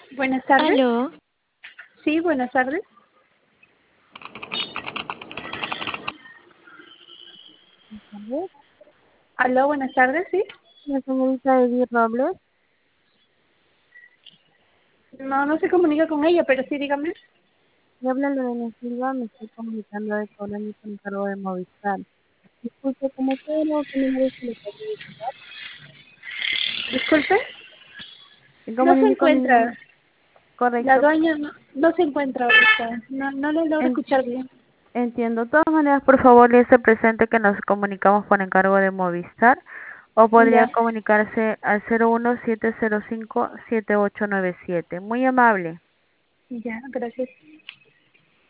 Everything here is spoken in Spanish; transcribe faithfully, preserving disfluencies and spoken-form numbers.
Buenas tardes. Aló, Sí, buenas tardes. Tardes. Aló, buenas tardes, sí. La señorita Edith Robles, No, no se comunica con ella, pero sí, dígame. le habla Lorena Silva, me estoy comunicando de Colonia con encargo de Movistar. Disculpe, ¿cómo puedo qué número se le podría indicar? Disculpe. Me No se comunico con mi encuentra. La correcto. dueña no, no se encuentra ahorita. No, no le logro En- escuchar bien. entiendo. De todas maneras, por favor, le hace presente que nos comunicamos por encargo de Movistar o podría Ya, comunicarse al cero uno siete cero cinco siete ocho nueve siete. Muy amable. ya, gracias.